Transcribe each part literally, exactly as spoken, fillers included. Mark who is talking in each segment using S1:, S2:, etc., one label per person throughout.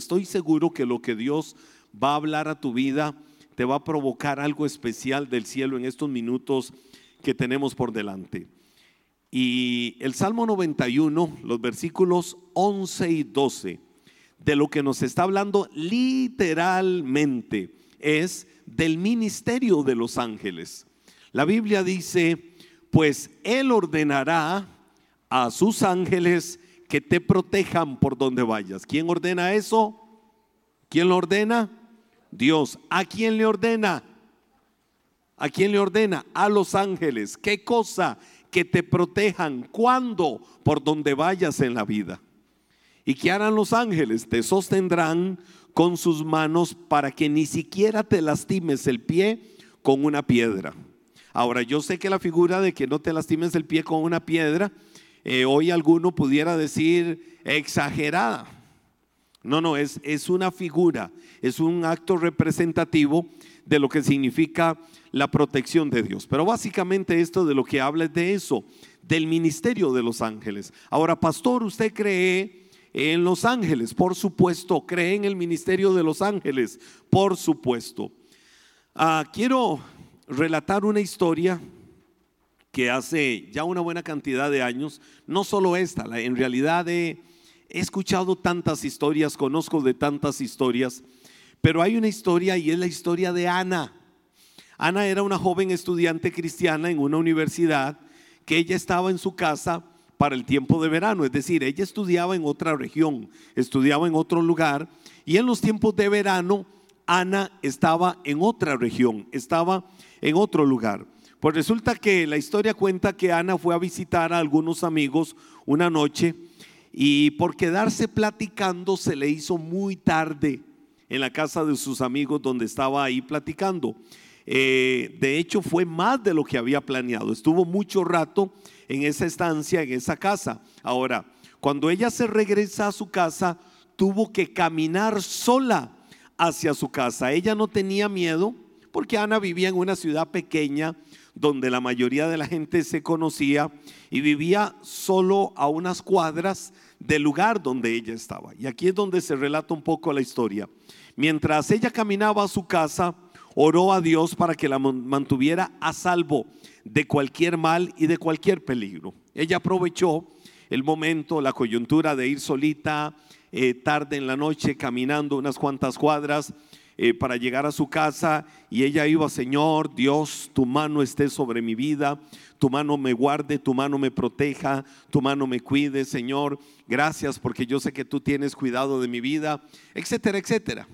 S1: estoy seguro que lo que Dios va a hablar a tu vida te va a provocar algo especial del cielo en estos minutos que tenemos por delante. Y el Salmo noventa y uno, los versículos once y doce, de lo que nos está hablando literalmente es del ministerio de los ángeles. La Biblia dice: pues Él ordenará a sus ángeles que te protejan por donde vayas. ¿Quién ordena eso? ¿Quién lo ordena? Dios. ¿A quién le ordena? ¿A quién le ordena? A los ángeles. ¿Qué cosa? Que te protejan. ¿Cuándo? Por donde vayas en la vida. ¿Y qué harán los ángeles? Te sostendrán con sus manos para que ni siquiera te lastimes el pie con una piedra. Ahora, yo sé que la figura de que no te lastimes el pie con una piedra, eh, hoy alguno pudiera decir exagerada. No, no, es, es una figura, es un acto representativo de lo que significa la protección de Dios. Pero básicamente esto de lo que habla es de eso, del ministerio de los ángeles. Ahora, pastor, ¿usted cree en los ángeles? Por supuesto. ¿Cree en el ministerio de los ángeles? Por supuesto. Ah, quiero relatar una historia que hace ya una buena cantidad de años, no solo esta, en realidad he, he escuchado tantas historias, conozco de tantas historias, pero hay una historia y es la historia de Ana. Ana era una joven estudiante cristiana en una universidad que ella estaba en su casa para el tiempo de verano, es decir, ella estudiaba en otra región, estudiaba en otro lugar, y en los tiempos de verano Ana estaba en otra región, estaba en otro lugar. Pues resulta que la historia cuenta que Ana fue a visitar a algunos amigos una noche y por quedarse platicando se le hizo muy tarde en la casa de sus amigos donde estaba ahí platicando. Eh, de hecho fue más de lo que había planeado, estuvo mucho rato en esa estancia, en esa casa. Ahora, cuando ella se regresa a su casa, tuvo que caminar sola hacia su casa. Ella no tenía miedo porque Ana vivía en una ciudad pequeña donde la mayoría de la gente se conocía y vivía solo a unas cuadras del lugar donde ella estaba. Y aquí es donde se relata un poco la historia. Mientras ella caminaba a su casa, oró a Dios para que la mantuviera a salvo de cualquier mal y de cualquier peligro. Ella aprovechó el momento, la coyuntura de ir solita, eh, tarde en la noche, caminando unas cuantas cuadras eh, para llegar a su casa, y ella iba: Señor Dios, tu mano esté sobre mi vida, tu mano me guarde, tu mano me proteja, tu mano me cuide, Señor, gracias porque yo sé que tú tienes cuidado de mi vida, etcétera, etcétera.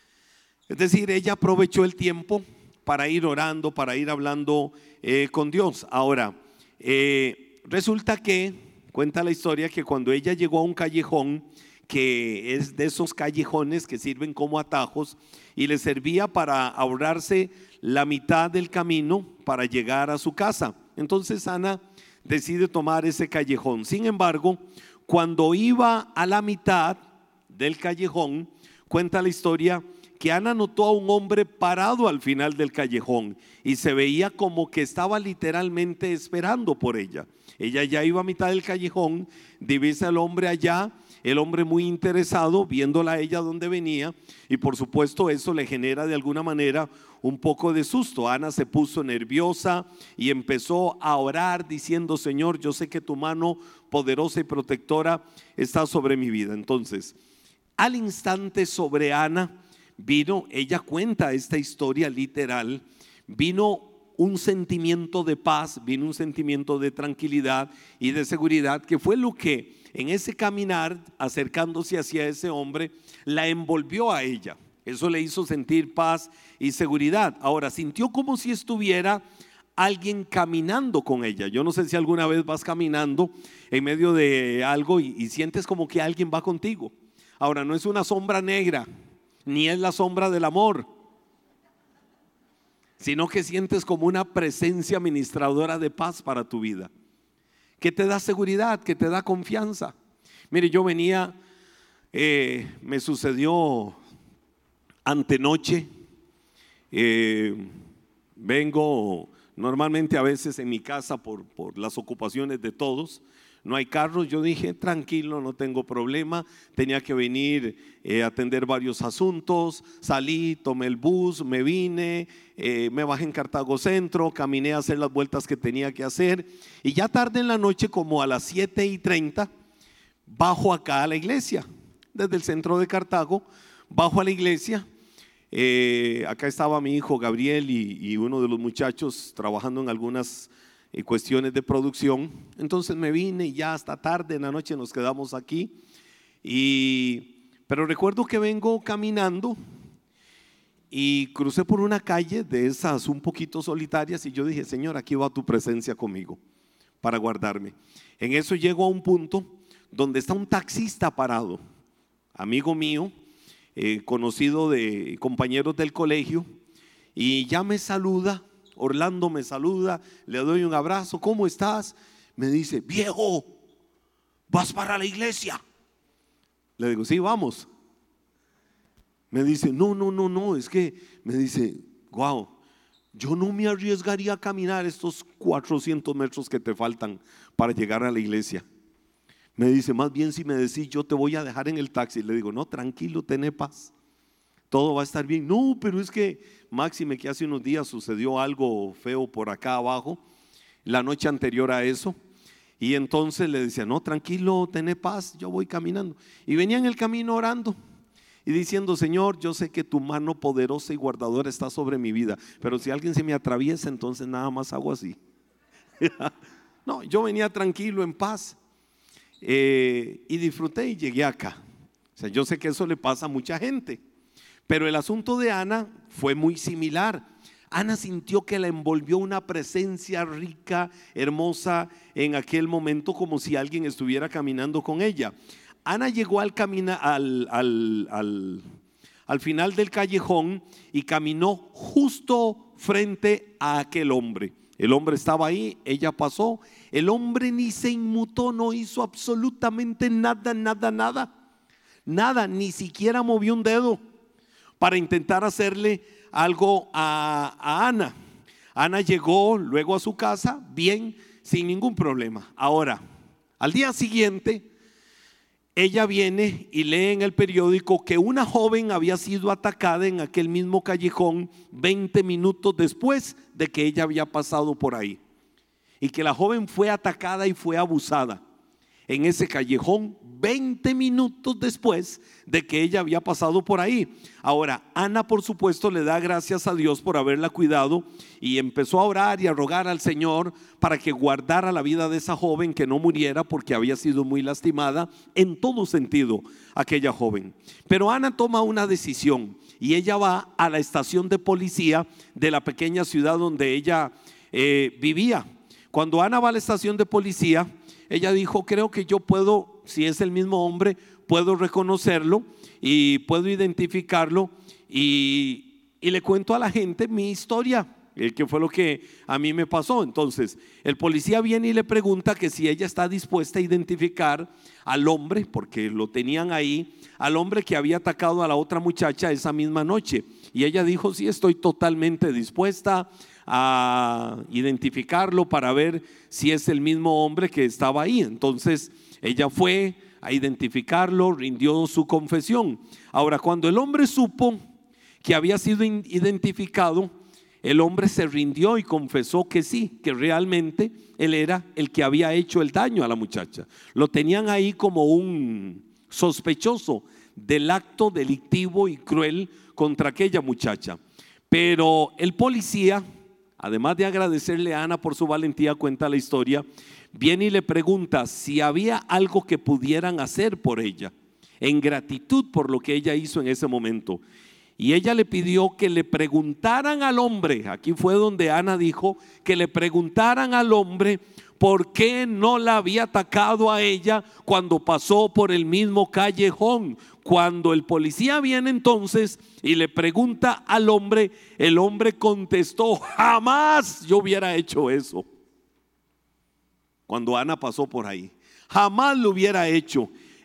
S1: Es decir, ella aprovechó el tiempo para ir orando, para ir hablando eh, con Dios. Ahora, eh, resulta que, cuenta la historia que cuando ella llegó a un callejón, que es de esos callejones que sirven como atajos, y le servía para ahorrarse la mitad del camino para llegar a su casa. Entonces Ana decide tomar ese callejón. Sin embargo, cuando iba a la mitad del callejón, cuenta la historia que Ana notó a un hombre parado al final del callejón y se veía como que estaba literalmente esperando por ella. Ella ya iba a mitad del callejón, divisa al hombre allá, el hombre muy interesado, viéndola a ella donde venía, y por supuesto eso le genera de alguna manera un poco de susto. Ana se puso nerviosa y empezó a orar diciendo: Señor, yo sé que tu mano poderosa y protectora está sobre mi vida. Entonces, al instante sobre Ana vino, ella cuenta esta historia literal, vino un sentimiento de paz, vino un sentimiento de tranquilidad y de seguridad, que fue lo que en ese caminar, acercándose hacia ese hombre, la envolvió a ella. Eso le hizo sentir paz y seguridad. Ahora, sintió como si estuviera alguien caminando con ella. Yo no sé si alguna vez vas caminando en medio de algo y, y sientes como que alguien va contigo. Ahora, no es una sombra negra, ni es la sombra del amor, sino que sientes como una presencia ministradora de paz para tu vida, que te da seguridad, que te da confianza. Mire, yo venía, eh, me sucedió antenoche, eh, vengo normalmente a veces en mi casa por, por las ocupaciones de todos, no hay carros. Yo dije, tranquilo, no tengo problema. Tenía que venir eh, a atender varios asuntos. Salí, tomé el bus, me vine, eh, me bajé en Cartago Centro, caminé a hacer las vueltas que tenía que hacer. Y ya tarde en la noche, como a las siete y treinta, bajo acá a la iglesia. Desde el centro de Cartago, bajo a la iglesia. Eh, acá estaba mi hijo Gabriel y, y uno de los muchachos trabajando en algunas eh, cuestiones de producción. Entonces me vine y ya hasta tarde en la noche nos quedamos aquí. Y, pero recuerdo que vengo caminando y crucé por una calle de esas un poquito solitarias y yo dije, Señor, aquí va tu presencia conmigo para guardarme. En eso llego a un punto donde está un taxista parado, amigo mío, Eh, conocido de compañeros del colegio, y ya me saluda. Orlando me saluda, le doy un abrazo. ¿Cómo estás? Me dice, viejo, ¿vas para la iglesia? Le digo, sí, vamos. Me dice, no, no, no, no, es que, me dice, wow, yo no me arriesgaría a caminar estos cuatrocientos metros que te faltan para llegar a la iglesia. Me dice, más bien si me decís, yo te voy a dejar en el taxi. Le digo, no, tranquilo, ten paz, todo va a estar bien. No, pero es que, máxime, que hace unos días sucedió algo feo por acá abajo, la noche anterior a eso. Y entonces le decía, no, tranquilo, ten paz, yo voy caminando. Y venía en el camino orando y diciendo, Señor, yo sé que tu mano poderosa y guardadora está sobre mi vida, pero si alguien se me atraviesa, entonces nada más hago así. No, yo venía tranquilo, en paz. Eh, y disfruté y llegué acá. O sea, yo sé que eso le pasa a mucha gente, pero el asunto de Ana fue muy similar. Ana sintió que la envolvió una presencia rica, hermosa en aquel momento, como si alguien estuviera caminando con ella. Ana llegó al, camina, al, al, al, al final del callejón y caminó justo frente a aquel hombre. El hombre estaba ahí, ella pasó. El hombre ni se inmutó, no hizo absolutamente nada, nada, nada. Nada, ni siquiera movió un dedo para intentar hacerle algo a, a Ana. Ana llegó luego a su casa bien, sin ningún problema. Ahora, al día siguiente, ella viene y lee en el periódico que una joven había sido atacada en aquel mismo callejón veinte minutos después de que ella había pasado por ahí, y que la joven fue atacada y fue abusada en ese callejón veinte minutos después de que ella había pasado por ahí. Ahora, Ana, por supuesto, le da gracias a Dios por haberla cuidado y empezó a orar y a rogar al Señor para que guardara la vida de esa joven, que no muriera, porque había sido muy lastimada en todo sentido aquella joven. Pero Ana toma una decisión y ella va a la estación de policía de la pequeña ciudad donde ella eh, vivía. Cuando Ana va a la estación de policía, ella dijo, creo que yo puedo, si es el mismo hombre, puedo reconocerlo y puedo identificarlo, y, y le cuento a la gente mi historia, que fue lo que a mí me pasó. Entonces el policía viene y le pregunta que si ella está dispuesta a identificar al hombre, porque lo tenían ahí, al hombre que había atacado a la otra muchacha esa misma noche. Y ella dijo, sí, estoy totalmente dispuesta a identificarlo para ver si es el mismo hombre que estaba ahí. Entonces ella fue a identificarlo, rindió su confesión. Ahora, cuando el hombre supo que había sido identificado, el hombre se rindió y confesó que sí, que realmente él era el que había hecho el daño a la muchacha. Lo tenían ahí como un sospechoso del acto delictivo y cruel contra aquella muchacha. Pero el policía, además de agradecerle a Ana por su valentía, cuenta la historia, viene y le pregunta si había algo que pudieran hacer por ella, en gratitud por lo que ella hizo en ese momento. Y ella le pidió que le preguntaran al hombre, aquí fue donde Ana dijo, que le preguntaran al hombre por qué no la había atacado a ella cuando pasó por el mismo callejón. Cuando el policía viene entonces y le pregunta al hombre, el hombre contestó, jamás yo hubiera hecho eso. Cuando Ana pasó por ahí, jamás lo hubiera hecho.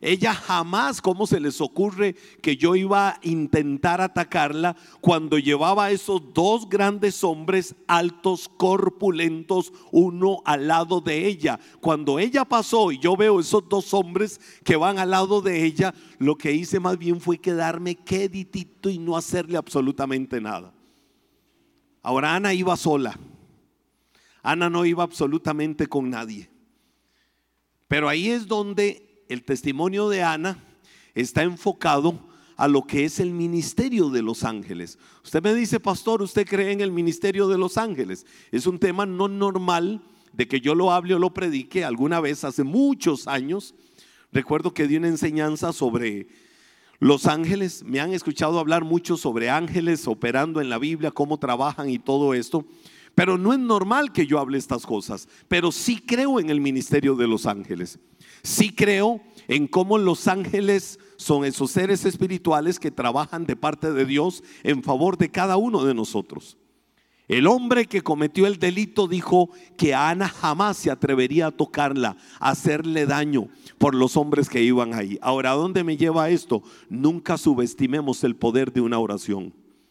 S1: ella jamás, ¿cómo se les ocurre que yo iba a intentar atacarla cuando llevaba a esos dos grandes hombres altos, corpulentos, uno al lado de ella? Cuando ella pasó y yo veo esos dos hombres que van al lado de ella, lo que hice más bien fue quedarme quietito y no hacerle absolutamente nada. Ahora Ana iba sola. Ana no iba absolutamente con nadie. Pero ahí es donde el testimonio de Ana está enfocado a lo que es el ministerio de los ángeles. Usted me dice: pastor, ¿usted cree en el ministerio de los ángeles? Es un tema no normal de que yo lo hable o lo predique. Alguna vez hace muchos años recuerdo que di una enseñanza sobre los ángeles. Me han escuchado hablar mucho sobre ángeles operando en la Biblia, cómo trabajan y todo esto. Pero no es normal que yo hable estas cosas. Pero sí creo en el ministerio de los ángeles. Sí creo en cómo los ángeles son esos seres espirituales que trabajan de parte de Dios en favor de cada uno de nosotros. El hombre que cometió el delito dijo que a Ana jamás se atrevería a tocarla, a hacerle daño por los hombres que iban ahí. Ahora, ¿a dónde me lleva esto? Nunca subestimemos el poder de una oración.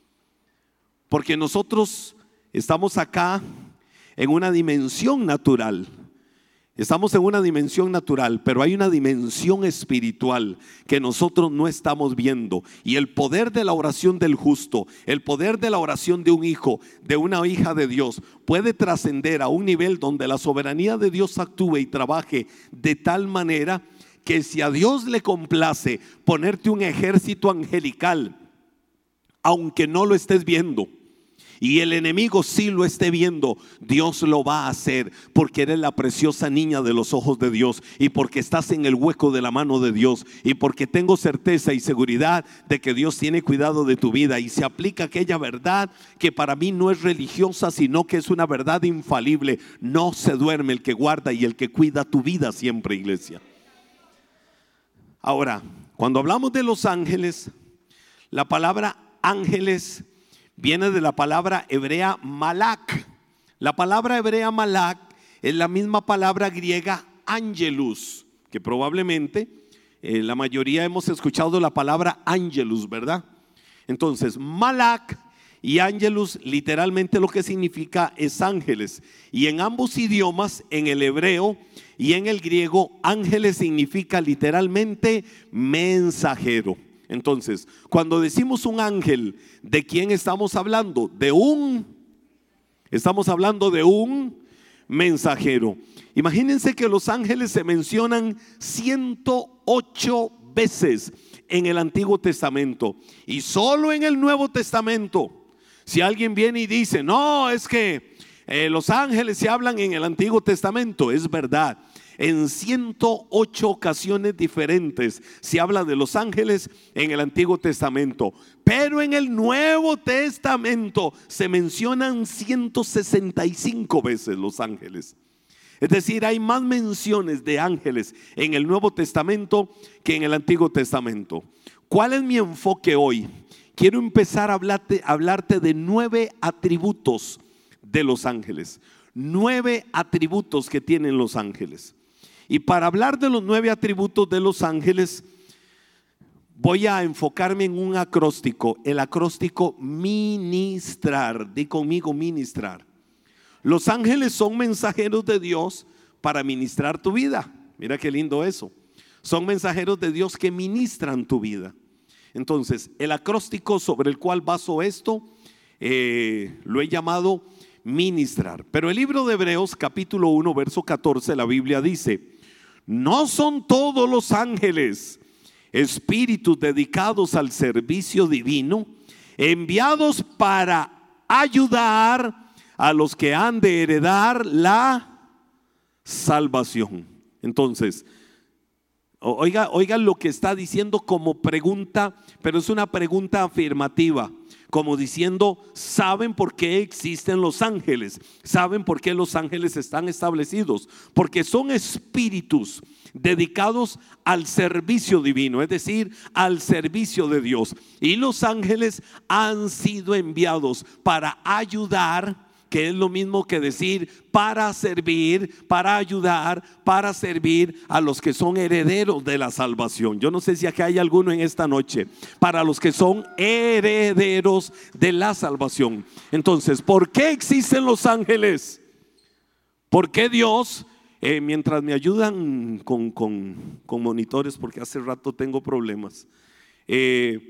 S1: Porque nosotros estamos acá en una dimensión natural. Estamos en una dimensión natural, pero hay una dimensión espiritual que nosotros no estamos viendo. Y el poder de la oración del justo, el poder de la oración de un hijo, de una hija de Dios, puede trascender a un nivel donde la soberanía de Dios actúe y trabaje de tal manera que si a Dios le complace ponerte un ejército angelical, aunque no lo estés viendo, y el enemigo sí lo esté viendo, Dios lo va a hacer, porque eres la preciosa niña de los ojos de Dios, y porque estás en el hueco de la mano de Dios, y porque tengo certeza y seguridad de que Dios tiene cuidado de tu vida. Y se aplica aquella verdad que para mí no es religiosa, sino que es una verdad infalible: no se duerme el que guarda y el que cuida tu vida siempre, iglesia. Ahora, cuando hablamos de los ángeles, la palabra ángeles viene de la palabra hebrea malak. La palabra hebrea malak es la misma palabra griega angelus, que probablemente eh, la mayoría hemos escuchado la palabra angelus, ¿verdad? Entonces, malak y angelus literalmente lo que significa es ángeles. Y en ambos idiomas, en el hebreo y en el griego, ángeles significa literalmente mensajero. Entonces, cuando decimos un ángel, ¿de quién estamos hablando? De un, estamos hablando de un mensajero. Imagínense que los ángeles se mencionan ciento ocho veces en el Antiguo Testamento, y solo en el Nuevo Testamento. Si alguien viene y dice: no, es que eh, los ángeles se hablan en el Antiguo Testamento, es verdad. En ciento ocho ocasiones diferentes se habla de los ángeles en el Antiguo Testamento, pero en el Nuevo Testamento se mencionan ciento sesenta y cinco veces los ángeles. Es decir, hay más menciones de ángeles en el Nuevo Testamento que en el Antiguo Testamento. ¿Cuál es mi enfoque hoy? Quiero empezar a hablarte, a hablarte de nueve atributos de los ángeles. Nueve atributos que tienen los ángeles. Y para hablar de los nueve atributos de los ángeles, voy a enfocarme en un acróstico. El acróstico ministrar. Di conmigo: ministrar. Los ángeles son mensajeros de Dios para ministrar tu vida. Mira qué lindo eso. Son mensajeros de Dios que ministran tu vida. Entonces, el acróstico sobre el cual baso esto, eh, lo he llamado ministrar. Pero el libro de Hebreos capítulo uno verso catorce, la Biblia dice: no son todos los ángeles espíritus dedicados al servicio divino, enviados para ayudar a los que han de heredar la salvación. Entonces, oiga, oiga lo que está diciendo como pregunta, pero es una pregunta afirmativa. Como diciendo: ¿saben por qué existen los ángeles? ¿Saben por qué los ángeles están establecidos? Porque son espíritus dedicados al servicio divino, es decir, al servicio de Dios. Y los ángeles han sido enviados para ayudar. que es lo mismo que decir para servir, para ayudar, para servir a los que son herederos de la salvación. Yo no sé si acá hay alguno en esta noche, para los que son herederos de la salvación. Entonces, ¿por qué existen los ángeles? ¿Por qué Dios, eh, mientras me ayudan con, con, con monitores, porque hace rato tengo problemas, eh,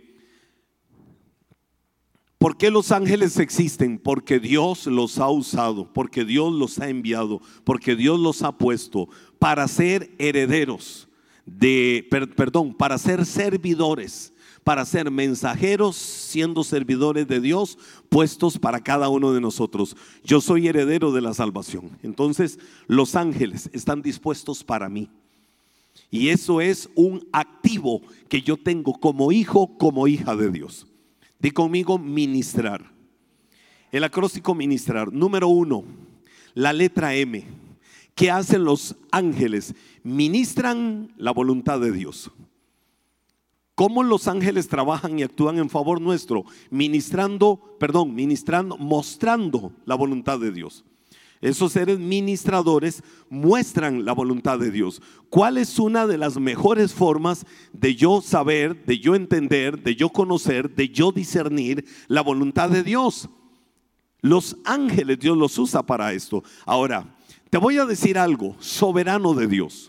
S1: ¿por qué los ángeles existen? Porque Dios los ha usado, porque Dios los ha enviado, porque Dios los ha puesto para ser herederos de, per, perdón, para ser servidores, para ser mensajeros, siendo servidores de Dios, puestos para cada uno de nosotros. Yo soy heredero de la salvación. Entonces, los ángeles están dispuestos para mí. Y eso es un activo que yo tengo como hijo, como hija de Dios. Di conmigo, ministrar. El acróstico ministrar. Número uno, la letra M. ¿Qué hacen los ángeles? Ministran la voluntad de Dios. ¿Cómo los ángeles trabajan y actúan en favor nuestro? Ministrando, perdón, ministrando, mostrando la voluntad de Dios. Esos seres ministradores muestran la voluntad de Dios. ¿Cuál es una de las mejores formas de yo saber, de yo entender, de yo conocer, de yo discernir la voluntad de Dios? Los ángeles, Dios los usa para esto. Ahora, te voy a decir algo, soberano de Dios.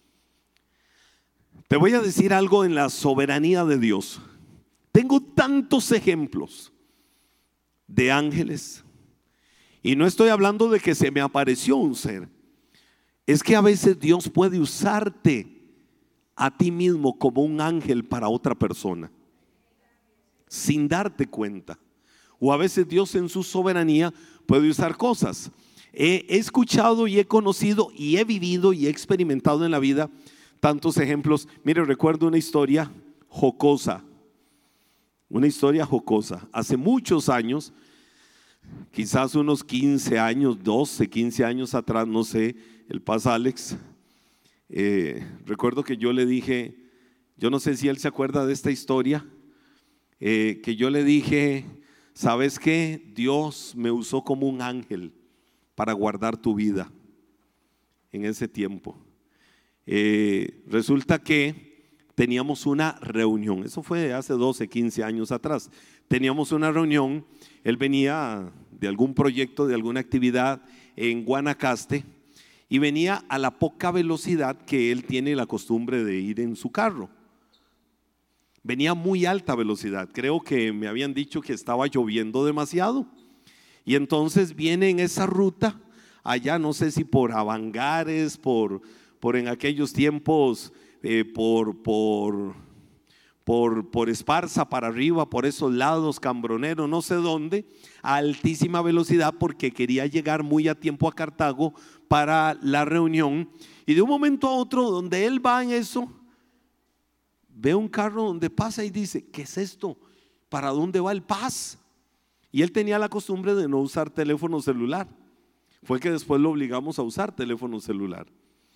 S1: Te voy a decir algo en la soberanía de Dios. Tengo tantos ejemplos de ángeles. Y no estoy hablando de que se me apareció un ser. Es que a veces Dios puede usarte a ti mismo como un ángel para otra persona, sin darte cuenta. O a veces Dios en su soberanía puede usar cosas. He, he escuchado y he conocido y he vivido y he experimentado en la vida tantos ejemplos. Mire, recuerdo una historia jocosa. Una historia jocosa. Hace muchos años, quizás unos quince años, doce, quince años atrás, no sé, el Paz Alex, eh, recuerdo que yo le dije, yo no sé si él se acuerda de esta historia, eh, que yo le dije, ¿sabes qué? Dios me usó como un ángel para guardar tu vida en ese tiempo. Eh, resulta que teníamos una reunión, eso fue hace doce, quince años atrás. Teníamos una reunión, él venía de algún proyecto, de alguna actividad en Guanacaste y venía a la poca velocidad que él tiene la costumbre de ir en su carro. Venía a muy alta velocidad, creo que me habían dicho que estaba lloviendo demasiado y entonces viene en esa ruta, allá no sé si por Avangares, por... por en aquellos tiempos, eh, por, por, por, por Esparza para arriba, por esos lados, Cambronero, no sé dónde, a altísima velocidad porque quería llegar muy a tiempo a Cartago para la reunión. Y de un momento a otro, donde él va en eso, ve un carro donde pasa y dice, ¿qué es esto? ¿Para dónde va el Paz? Y él tenía la costumbre de no usar teléfono celular. Fue que después lo obligamos a usar teléfono celular.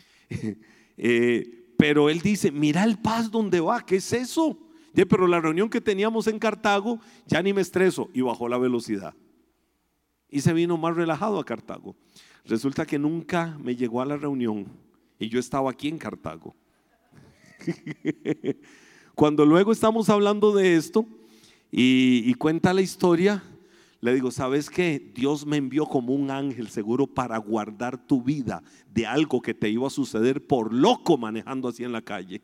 S1: Eh, pero él dice, mira el Paz donde va, ¿qué es eso? De, pero la reunión que teníamos en Cartago, ya ni me estreso, y bajó la velocidad y se vino más relajado a Cartago. Resulta que nunca me llegó a la reunión y yo estaba aquí en Cartago. Cuando luego estamos hablando de esto y, y cuenta la historia, le digo, ¿sabes qué? Dios me envió como un ángel seguro para guardar tu vida de algo que te iba a suceder por loco manejando así en la calle.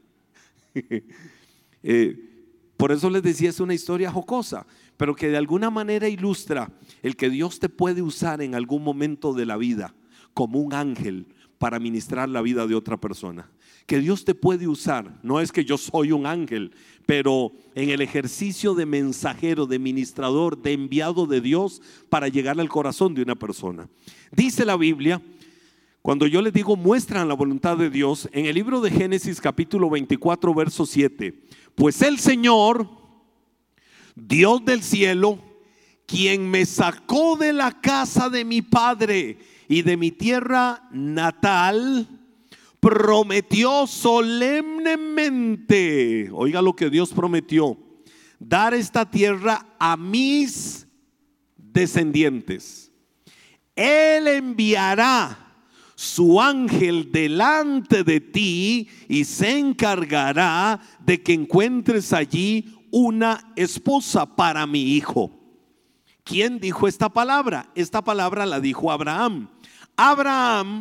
S1: eh, por eso les decía, es una historia jocosa, pero que de alguna manera ilustra el que Dios te puede usar en algún momento de la vida como un ángel para ministrar la vida de otra persona. Que Dios te puede usar, no es que yo soy un ángel, pero en el ejercicio de mensajero, de ministrador, de enviado de Dios para llegar al corazón de una persona. Dice la Biblia, cuando yo les digo muestran la voluntad de Dios, en el libro de Génesis capítulo veinticuatro verso siete, pues el Señor, Dios del cielo, quien me sacó de la casa de mi padre y de mi tierra natal, prometió solemnemente, oiga lo que Dios prometió, dar esta tierra a mis descendientes. Él enviará su ángel delante de ti y se encargará de que encuentres allí una esposa para mi hijo. ¿Quién dijo esta palabra? Esta palabra la dijo Abraham. Abraham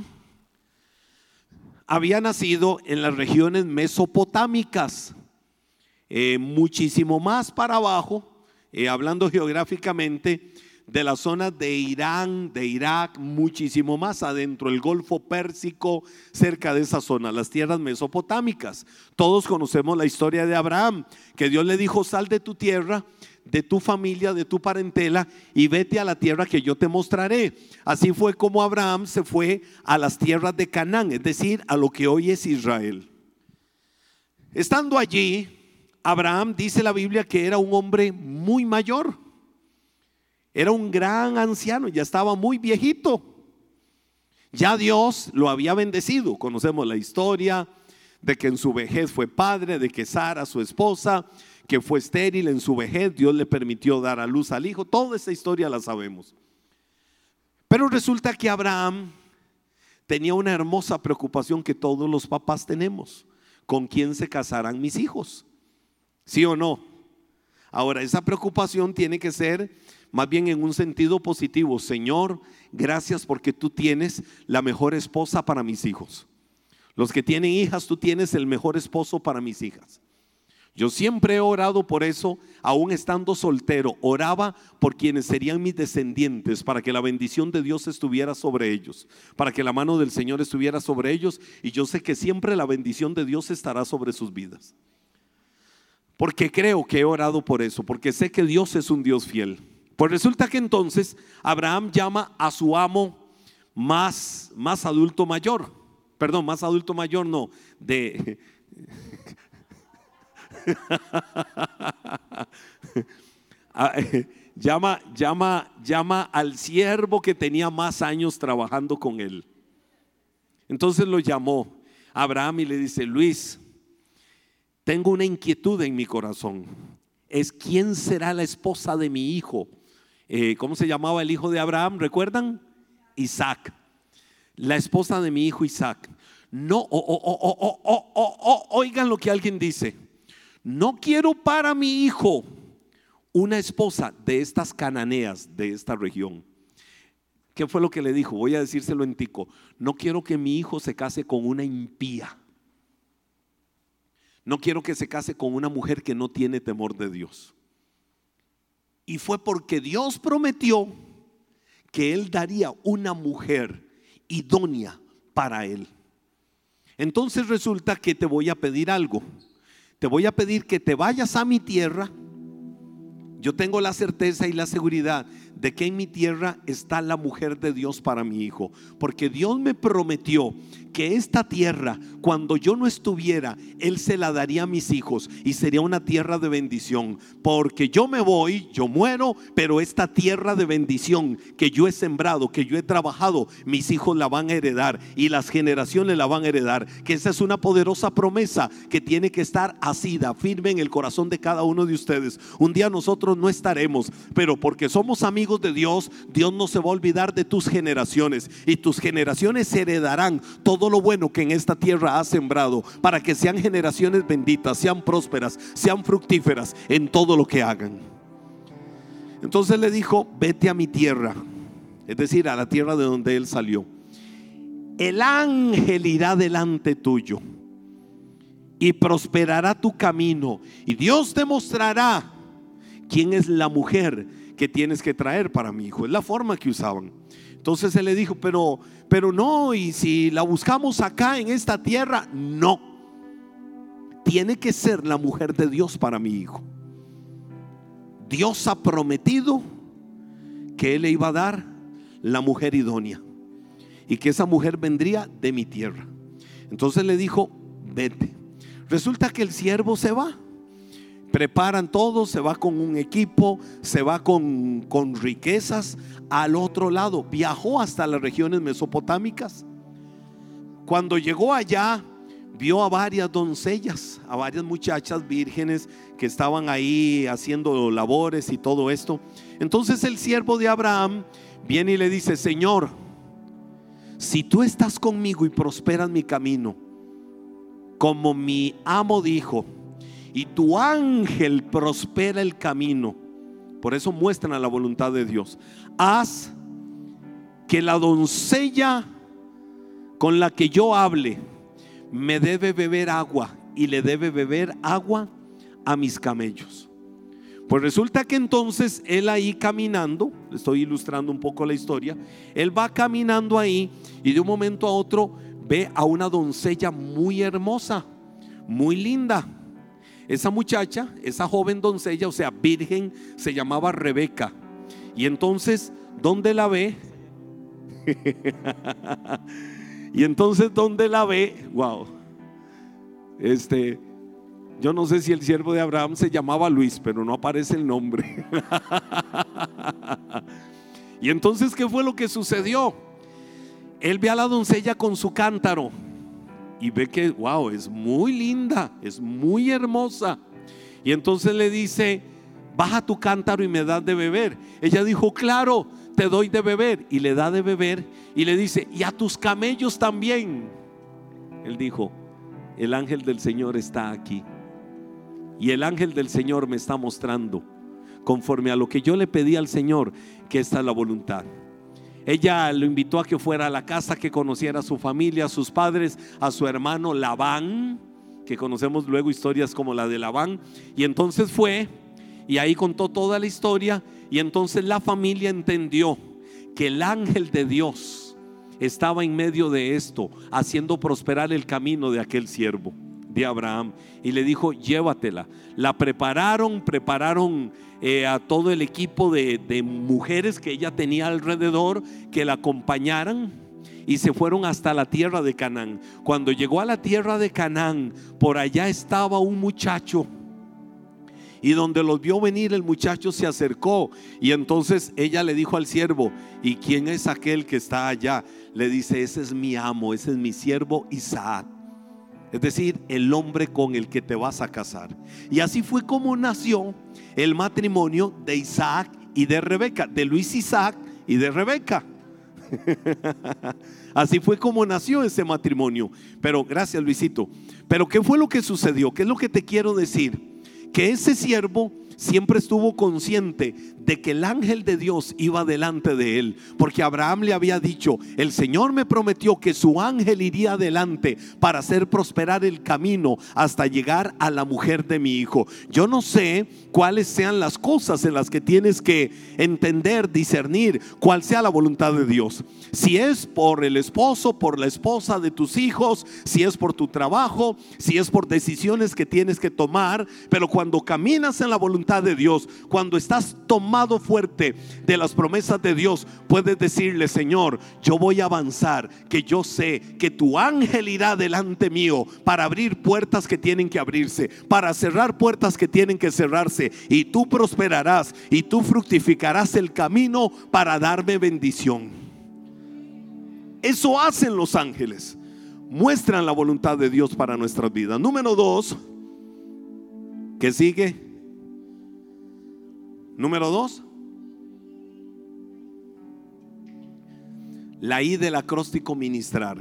S1: había nacido en las regiones mesopotámicas, eh, muchísimo más para abajo, eh, hablando geográficamente, de la zona de Irán, de Irak, muchísimo más adentro, el Golfo Pérsico, cerca de esa zona, las tierras mesopotámicas. Todos conocemos la historia de Abraham, que Dios le dijo: sal de tu tierra, de tu familia, de tu parentela, y vete a la tierra que yo te mostraré. Así fue como Abraham se fue a las tierras de Canaán, es decir, a lo que hoy es Israel. Estando allí, Abraham, dice la Biblia, que era un hombre muy mayor. Era un gran anciano, ya estaba muy viejito. Ya Dios lo había bendecido. Conocemos la historia de que en su vejez fue padre, de que Sara, su esposa, que fue estéril en su vejez, Dios le permitió dar a luz al hijo. Toda esa historia la sabemos. Pero resulta que Abraham tenía una hermosa preocupación que todos los papás tenemos: ¿con quién se casarán mis hijos? ¿Sí o no? Ahora, esa preocupación tiene que ser más bien en un sentido positivo. Señor, gracias porque tú tienes la mejor esposa para mis hijos. Los que tienen hijas, tú tienes el mejor esposo para mis hijas. Yo siempre he orado por eso, aún estando soltero. Oraba por quienes serían mis descendientes, para que la bendición de Dios estuviera sobre ellos, para que la mano del Señor estuviera sobre ellos. Y yo sé que siempre la bendición de Dios estará sobre sus vidas, porque creo que he orado por eso, porque sé que Dios es un Dios fiel. Pues resulta que entonces Abraham llama a su amo más, más adulto mayor, perdón, más adulto mayor no, de llama, llama, llama al siervo que tenía más años trabajando con él. Entonces lo llamó a Abraham y le dice: Luis, tengo una inquietud en mi corazón. Es ¿quién será la esposa de mi hijo? Eh, ¿Cómo se llamaba el hijo de Abraham? ¿Recuerdan? Isaac. La esposa de mi hijo Isaac. No, oh, oh, oh, oh, oh, oh, oh, oh, oigan lo que alguien dice. No quiero para mi hijo una esposa de estas cananeas, de esta región. ¿Qué fue lo que le dijo? Voy a decírselo en tico. No quiero que mi hijo se case con una impía. No quiero que se case con una mujer que no tiene temor de Dios. Y fue porque Dios prometió que Él daría una mujer idónea para él. Entonces resulta que te voy a pedir algo. Te voy a pedir que te vayas a mi tierra. Yo tengo la certeza y la seguridad de que en mi tierra está la mujer de Dios para mi hijo, porque Dios me prometió que esta tierra, cuando yo no estuviera, Él se la daría a mis hijos y sería una tierra de bendición. Porque yo me voy, yo muero, pero esta tierra de bendición que yo he sembrado, que yo he trabajado, mis hijos la van a heredar y las generaciones la van a heredar. Que esa es una poderosa promesa que tiene que estar asida, firme en el corazón de cada uno de ustedes. Un día nosotros no estaremos, pero porque somos amigos de Dios, Dios no se va a olvidar de tus generaciones, y tus generaciones heredarán todo lo bueno que en esta tierra has sembrado, para que sean generaciones benditas, sean prósperas, sean fructíferas en todo lo que hagan. Entonces le dijo: vete a mi tierra, es decir, a la tierra de donde él salió. El ángel irá delante tuyo y prosperará tu camino, y Dios te mostrará quién es la mujer que tienes que traer para mi hijo. Es la forma que usaban. Entonces él le dijo: pero, pero no, y si la buscamos acá en esta tierra, no. Tiene que ser la mujer de Dios para mi hijo. Dios ha prometido que Él le iba a dar la mujer idónea, y que esa mujer vendría de mi tierra. Entonces le dijo: vete. Resulta que el siervo se va. Preparan todo, se va con un equipo, se va con, con riquezas al otro lado. Viajó hasta las regiones mesopotámicas. Cuando llegó allá, vio a varias doncellas, a varias muchachas vírgenes que estaban ahí haciendo labores y todo esto. Entonces el siervo de Abraham viene y le dice: Señor, si tú estás conmigo y prosperas mi camino, como mi amo dijo, y tu ángel prospera el camino. Por eso muestran la voluntad de Dios. Haz que la doncella con la que yo hable me debe beber agua, y le debe beber agua a mis camellos. Pues resulta que entonces él ahí caminando, estoy ilustrando un poco la historia, él va caminando ahí y de un momento a otro ve a una doncella muy hermosa, muy linda. Esa muchacha, esa joven doncella, o sea virgen, se llamaba Rebeca. Y entonces, ¿dónde la ve? Y entonces, ¿dónde la ve? Wow. Este, yo no sé si el siervo de Abraham se llamaba Luis, pero no aparece el nombre. Y entonces, ¿qué fue lo que sucedió? Él ve a la doncella con su cántaro y ve que, wow, es muy linda, es muy hermosa. Y entonces le dice: baja tu cántaro y me das de beber. Ella dijo: claro, te doy de beber. Y le da de beber y le dice: y a tus camellos también. Él dijo: el ángel del Señor está aquí, y el ángel del Señor me está mostrando, conforme a lo que yo le pedí al Señor, que esta es la voluntad. Ella lo invitó a que fuera a la casa, que conociera a su familia, a sus padres, a su hermano Labán, que conocemos luego historias como la de Labán. Y entonces fue y ahí contó toda la historia. Y entonces la familia entendió que el ángel de Dios estaba en medio de esto, haciendo prosperar el camino de aquel siervo de Abraham. Y le dijo: llévatela. La prepararon, prepararon eh, a todo el equipo de, de mujeres que ella tenía alrededor, que la acompañaran, y se fueron hasta la tierra de Canaán. Cuando llegó a la tierra de Canaán, por allá estaba un muchacho, y donde los vio venir, el muchacho se acercó. Y entonces ella le dijo al siervo: ¿y quién es aquel que está allá? Le dice: ese es mi amo, ese es mi siervo Isaac. Es decir, el hombre con el que te vas a casar. Y así fue como nació el matrimonio de Isaac y de Rebeca, de Luis Isaac y de Rebeca. Así fue como nació ese matrimonio. Pero gracias, Luisito. Pero ¿qué fue lo que sucedió? ¿Qué es lo que te quiero decir? Que ese siervo siempre estuvo consciente de que el ángel de Dios iba delante de él, porque Abraham le había dicho: el Señor me prometió que su ángel iría adelante para hacer prosperar el camino hasta llegar a la mujer de mi hijo. Yo no sé cuáles sean las cosas en las que tienes que entender, discernir cuál sea la voluntad de Dios. Si es por el esposo, por la esposa de tus hijos, si es por tu trabajo, si es por decisiones que tienes que tomar. Pero cuando caminas en la voluntad de Dios, cuando estás tomado fuerte de las promesas de Dios, puedes decirle: Señor, yo voy a avanzar, que yo sé que tu ángel irá delante mío para abrir puertas que tienen que abrirse, para cerrar puertas que tienen que cerrarse, y tú prosperarás y tú fructificarás el camino para darme bendición. Eso hacen los ángeles, muestran la voluntad de Dios para nuestras vidas. Número dos, ¿qué sigue? Número dos, la I del acróstico ministrar.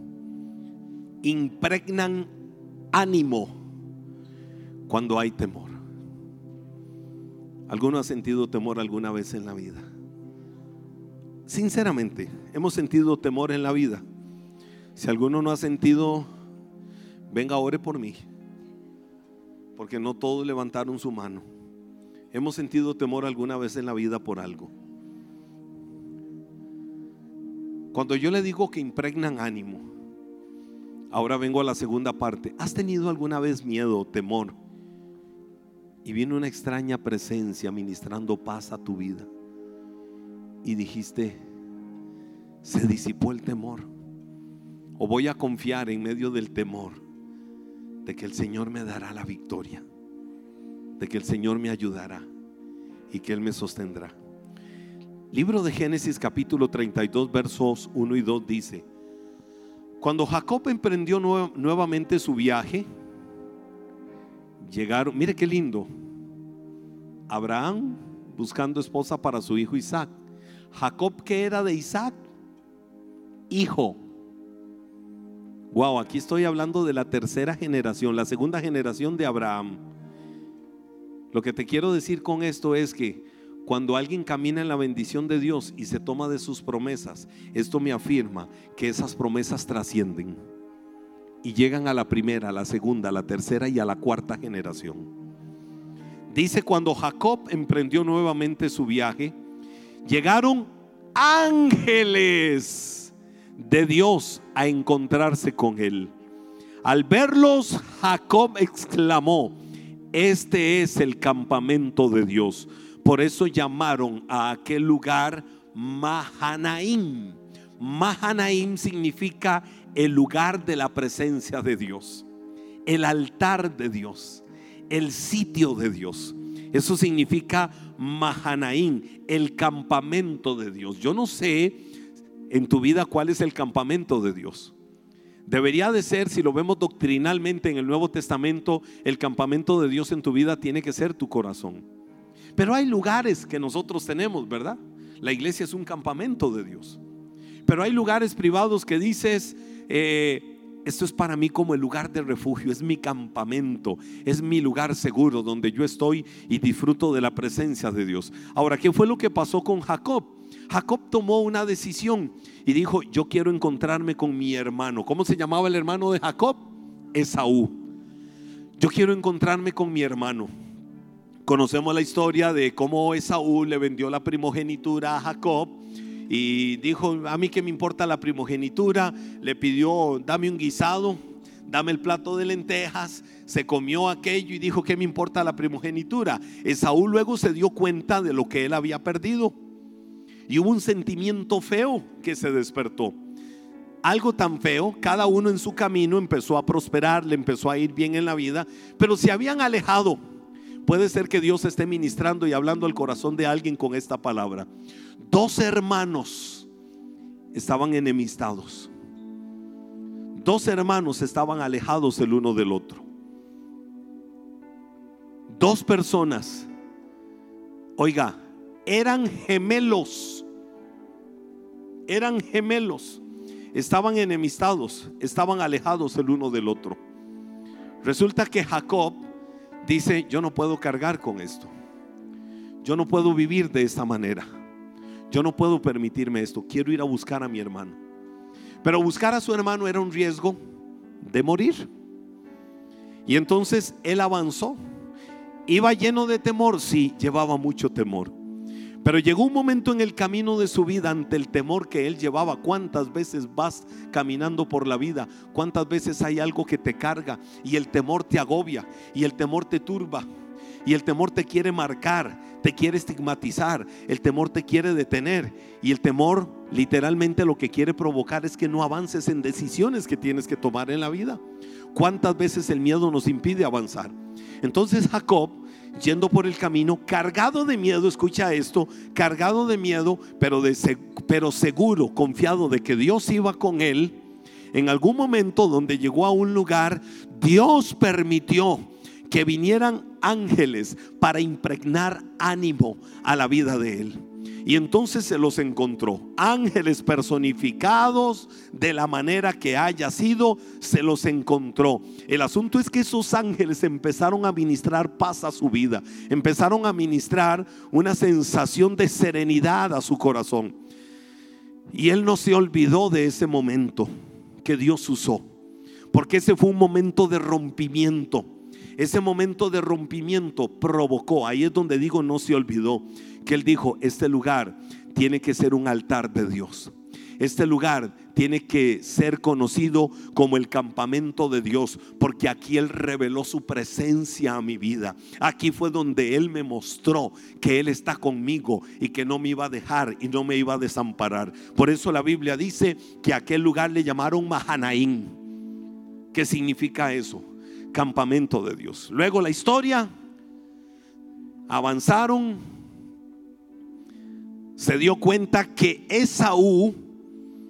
S1: Impregnan ánimo cuando hay temor. ¿Alguno ha sentido temor alguna vez en la vida? Sinceramente, ¿hemos sentido temor en la vida? Si alguno no ha sentido, venga, ore por mí, porque no todos levantaron su mano. ¿Hemos sentido temor alguna vez en la vida por algo? Cuando yo le digo que impregnan ánimo, ahora vengo a la segunda parte. ¿Has tenido alguna vez miedo o temor y viene una extraña presencia ministrando paz a tu vida y dijiste: se disipó el temor? ¿O voy a confiar en medio del temor de que el Señor me dará la victoria, de que el Señor me ayudará y que Él me sostendrá? Libro de Génesis capítulo treinta y dos versos uno y dos dice: Cuando Jacob emprendió nue- nuevamente su viaje, llegaron, mire qué lindo, Abraham buscando esposa para su hijo Isaac. Jacob, ¿qué era de Isaac? Hijo. Wow, aquí estoy hablando de la tercera generación, la segunda generación de Abraham. Lo que te quiero decir con esto es que cuando alguien camina en la bendición de Dios y se toma de sus promesas, esto me afirma que esas promesas trascienden y llegan a la primera, a la segunda, a la tercera y a la cuarta generación. Dice: cuando Jacob emprendió nuevamente su viaje, llegaron ángeles de Dios a encontrarse con él. Al verlos, Jacob exclamó: este es el campamento de Dios. Por eso llamaron a aquel lugar Mahanaim. Mahanaim significa el lugar de la presencia de Dios, el altar de Dios, el sitio de Dios. Eso significa Mahanaim, el campamento de Dios. Yo no sé en tu vida cuál es el campamento de Dios. Debería de ser, si lo vemos doctrinalmente en el Nuevo Testamento, el campamento de Dios en tu vida tiene que ser tu corazón. Pero hay lugares que nosotros tenemos, ¿verdad? La iglesia es un campamento de Dios. Pero hay lugares privados que dices, eh, esto es para mí como el lugar de refugio, es mi campamento, es mi lugar seguro donde yo estoy y disfruto de la presencia de Dios. Ahora, ¿qué fue lo que pasó con Jacob? Jacob tomó una decisión y dijo: yo quiero encontrarme con mi hermano. ¿Cómo se llamaba el hermano de Jacob? Esaú. Yo quiero encontrarme con mi hermano. Conocemos la historia de cómo Esaú le vendió la primogenitura a Jacob y dijo: a mí qué me importa la primogenitura. Le pidió: dame un guisado, dame el plato de lentejas. Se comió aquello y dijo: qué me importa la primogenitura. Esaú luego se dio cuenta de lo que él había perdido y hubo un sentimiento feo que se despertó. Algo tan feo, cada uno en su camino empezó a prosperar, le empezó a ir bien en la vida, pero se habían alejado. Puede ser que Dios esté ministrando y hablando al corazón de alguien con esta palabra. Dos hermanos estaban enemistados. Dos hermanos estaban alejados el uno del otro. Dos personas, oiga, eran gemelos. Eran gemelos. Estaban enemistados, estaban alejados el uno del otro. Resulta que Jacob dice: yo no puedo cargar con esto. Yo no puedo vivir de esta manera. Yo no puedo permitirme esto. Quiero ir a buscar a mi hermano. Pero buscar a su hermano era un riesgo de morir. Y entonces él avanzó. Iba lleno de temor, sí, llevaba mucho temor. Pero llegó un momento en el camino de su vida, ante el temor que él llevaba. ¿Cuántas veces vas caminando por la vida? ¿Cuántas veces hay algo que te carga y el temor te agobia y el temor te turba y el temor te quiere marcar, te quiere estigmatizar, el temor te quiere detener y el temor literalmente lo que quiere provocar es que no avances en decisiones que tienes que tomar en la vida? ¿Cuántas veces el miedo nos impide avanzar? Entonces Jacob, yendo por el camino, cargado de miedo, escucha esto, cargado de miedo, pero, de, pero seguro, confiado de que Dios iba con él. En algún momento donde llegó a un lugar, Dios permitió que vinieran ángeles para impregnar ánimo a la vida de él. Y entonces se los encontró, ángeles personificados de la manera que haya sido, se los encontró. El asunto es que esos ángeles empezaron a ministrar paz a su vida, empezaron a ministrar una sensación de serenidad a su corazón. Y él no se olvidó de ese momento que Dios usó, porque ese fue un momento de rompimiento. Ese momento de rompimiento provocó, ahí es donde digo no se olvidó, que él dijo: este lugar tiene que ser un altar de Dios. Este lugar tiene que ser conocido como el campamento de Dios, porque aquí él reveló su presencia a mi vida. Aquí fue donde él me mostró que él está conmigo y que no me iba a dejar y no me iba a desamparar. Por eso la Biblia dice que a aquel lugar le llamaron Mahanaim. ¿Qué significa eso? Campamento de Dios. Luego la historia, avanzaron. Se dio cuenta que Esaú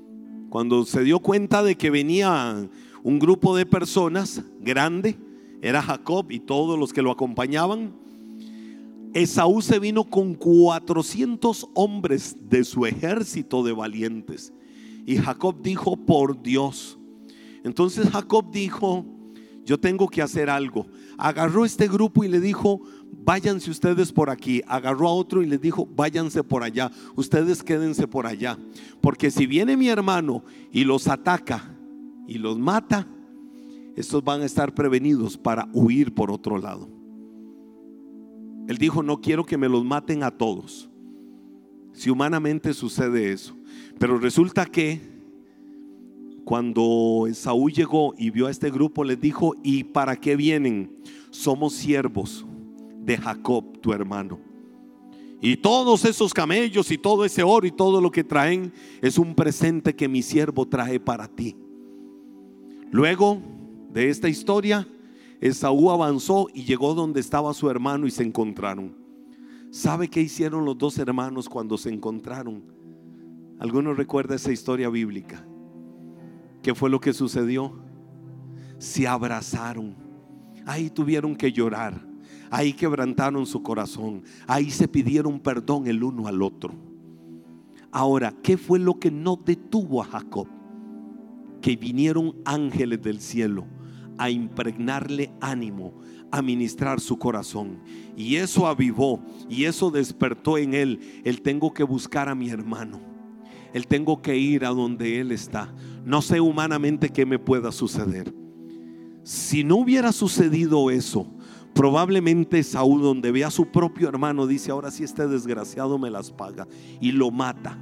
S1: Cuando se dio cuenta de que venía un grupo de personas grande, era Jacob y todos los que lo acompañaban, Esaú se vino con cuatrocientos hombres de su ejército de valientes. Y Jacob dijo: por Dios. Entonces Jacob dijo: yo tengo que hacer algo. Agarró este grupo y le dijo: váyanse ustedes por aquí. Agarró a otro y les dijo: váyanse por allá. Ustedes quédense por allá. Porque si viene mi hermano y los ataca y los mata, estos van a estar prevenidos para huir por otro lado. Él dijo: no quiero que me los maten a todos. Si humanamente sucede eso. Pero resulta que cuando Esaú llegó y vio a este grupo, les dijo: ¿y para qué vienen? Somos siervos de Jacob, tu hermano. Y todos esos camellos y todo ese oro y todo lo que traen es un presente que mi siervo trae para ti. Luego de esta historia, Esaú avanzó y llegó donde estaba su hermano y se encontraron. ¿Sabe qué hicieron los dos hermanos cuando se encontraron? ¿Alguno recuerda esa historia bíblica? ¿Qué fue lo que sucedió? Se abrazaron. Ahí tuvieron que llorar. Ahí quebrantaron su corazón. Ahí se pidieron perdón el uno al otro. Ahora, ¿qué fue lo que no detuvo a Jacob? Que vinieron ángeles del cielo a impregnarle ánimo, a ministrar su corazón. Y eso avivó, y eso despertó en él el: tengo que buscar a mi hermano. El tengo que ir a donde él está. No sé humanamente qué me pueda suceder. Si no hubiera sucedido eso, probablemente Saúl, donde ve a su propio hermano, dice: ahora sí, este desgraciado me las paga, y lo mata.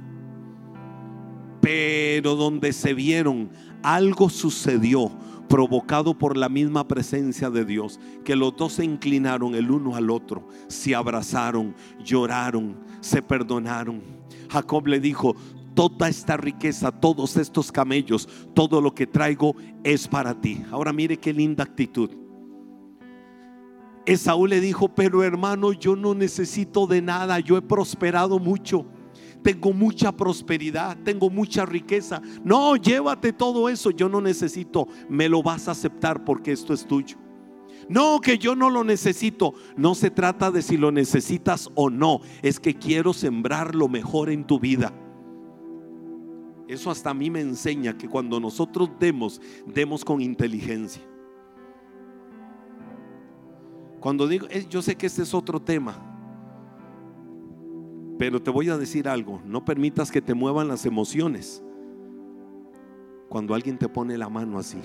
S1: Pero donde se vieron, algo sucedió, provocado por la misma presencia de Dios, que los dos se inclinaron el uno al otro, se abrazaron, lloraron, se perdonaron. Jacob le dijo: toda esta riqueza, todos estos camellos, todo lo que traigo es para ti. Ahora mire qué linda actitud. Esaú le dijo: pero hermano, yo no necesito de nada, yo he prosperado mucho, tengo mucha prosperidad, tengo mucha riqueza. No, llévate todo eso, yo no necesito. Me lo vas a aceptar porque esto es tuyo. No, que yo no lo necesito. No se trata de si lo necesitas o no, es que quiero sembrar lo mejor en tu vida. Eso hasta a mí me enseña que cuando nosotros demos, demos con inteligencia. Cuando digo, yo sé que este es otro tema, pero te voy a decir algo: no permitas que te muevan las emociones cuando alguien te pone la mano así.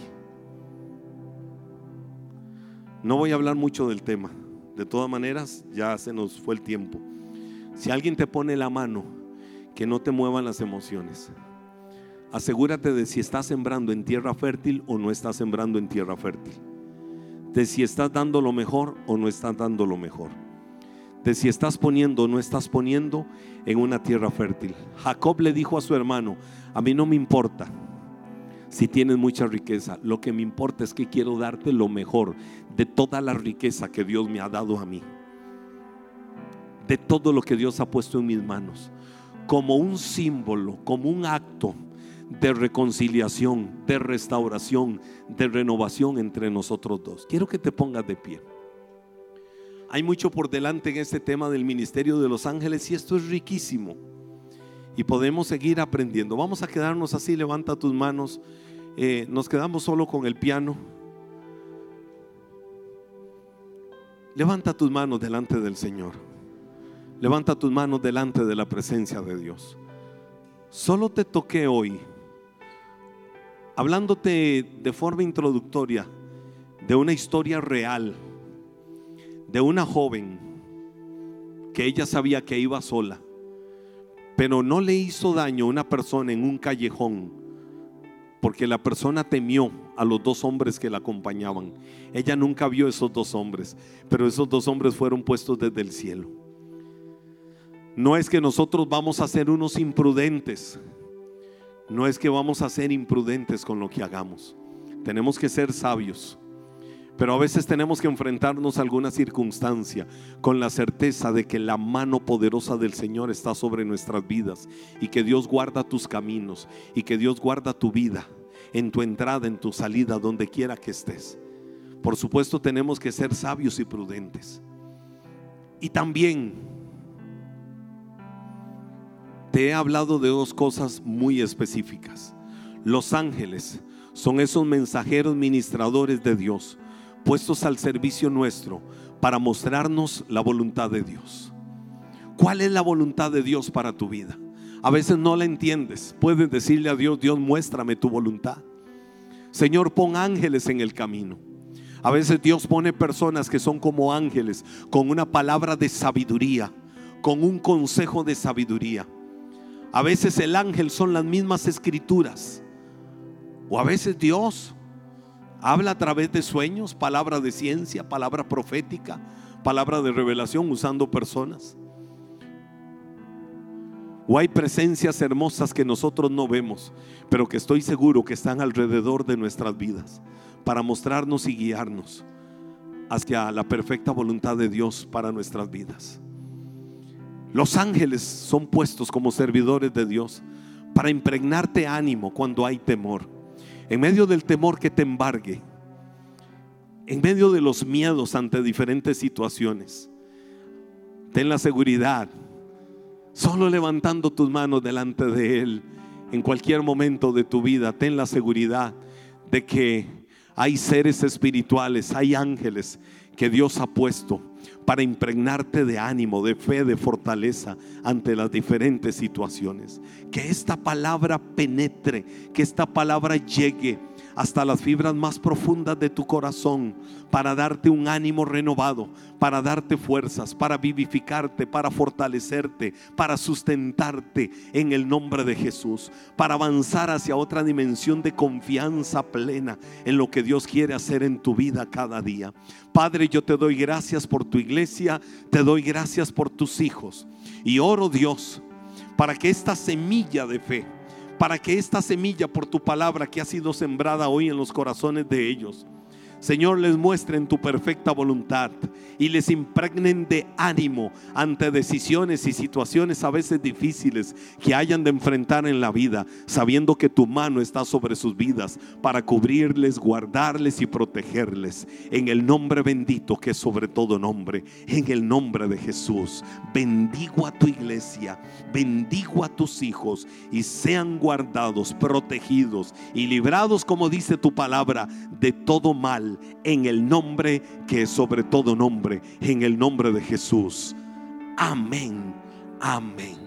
S1: No voy a hablar mucho del tema, de todas maneras ya se nos fue el tiempo. Si alguien te pone la mano, que no te muevan las emociones. Asegúrate de si estás sembrando en tierra fértil o no estás sembrando en tierra fértil, de si estás dando lo mejor o no estás dando lo mejor, de si estás poniendo o no estás poniendo en una tierra fértil. Jacob le dijo a su hermano: a mí no me importa si tienes mucha riqueza, lo que me importa es que quiero darte lo mejor de toda la riqueza que Dios me ha dado a mí, de todo lo que Dios ha puesto en mis manos, como un símbolo, como un acto de reconciliación, de restauración, de renovación entre nosotros dos. Quiero que te pongas de pie. Hay mucho por delante en este tema del ministerio de los ángeles, y esto es riquísimo y podemos seguir aprendiendo. Vamos a quedarnos así. Levanta tus manos. Eh, nos quedamos solo con el piano. Levanta tus manos delante del Señor. Levanta tus manos delante de la presencia de Dios. Solo te toqué hoy, hablándote de forma introductoria de una historia real, de una joven que ella sabía que iba sola, pero no le hizo daño a una persona en un callejón, porque la persona temió a los dos hombres que la acompañaban. Ella nunca vio esos dos hombres, pero esos dos hombres fueron puestos desde el cielo. No es que nosotros vamos a ser unos imprudentes, no es que vamos a ser imprudentes con lo que hagamos. Tenemos que ser sabios, Pero a veces tenemos que enfrentarnos a alguna circunstancia con la certeza de que la mano poderosa del Señor está sobre nuestras vidas, y que Dios guarda tus caminos, y que Dios guarda tu vida, en tu entrada, en tu salida, donde quiera que estés. Por supuesto, tenemos que ser sabios y prudentes. Y también te he hablado de dos cosas muy específicas. Los ángeles son esos mensajeros ministradores de Dios, puestos al servicio nuestro para mostrarnos la voluntad de Dios. ¿Cuál es la voluntad de Dios para tu vida? A veces no la entiendes. Puedes decirle a Dios: Dios, muéstrame tu voluntad. Señor, pon ángeles en el camino. A veces Dios pone personas que son como ángeles, con una palabra de sabiduría, con un consejo de sabiduría. A veces el ángel son las mismas escrituras, o a veces Dios habla a través de sueños, palabra de ciencia, palabra profética, palabra de revelación, usando personas. O hay presencias hermosas que nosotros no vemos, pero que estoy seguro que están alrededor de nuestras vidas, para mostrarnos y guiarnos hacia la perfecta voluntad de Dios para nuestras vidas. Los ángeles son puestos como servidores de Dios para impregnarte ánimo cuando hay temor. En medio del temor que te embargue, en medio de los miedos ante diferentes situaciones, ten la seguridad, solo levantando tus manos delante de Él, en cualquier momento de tu vida, ten la seguridad de que hay seres espirituales, hay ángeles que Dios ha puesto para impregnarte de ánimo, de fe, de fortaleza ante las diferentes situaciones. Que esta palabra penetre, que esta palabra llegue hasta las fibras más profundas de tu corazón, para darte un ánimo renovado, para darte fuerzas, para vivificarte, para fortalecerte, para sustentarte en el nombre de Jesús, para avanzar hacia otra dimensión de confianza plena en lo que Dios quiere hacer en tu vida cada día. Padre, yo te doy gracias por tu iglesia, te doy gracias por tus hijos, y oro, Dios, para que esta semilla de fe, para que esta semilla por tu palabra que ha sido sembrada hoy en los corazones de ellos, Señor, les muestren tu perfecta voluntad y les impregnen de ánimo ante decisiones y situaciones a veces difíciles que hayan de enfrentar en la vida, sabiendo que tu mano está sobre sus vidas para cubrirles, guardarles y protegerles. En el nombre bendito que es sobre todo nombre, en el nombre de Jesús, bendigo a tu iglesia, bendigo a tus hijos, y sean guardados, protegidos y librados, como dice tu palabra, de todo mal, en el nombre que es sobre todo nombre, en el nombre de Jesús. Amén, amén.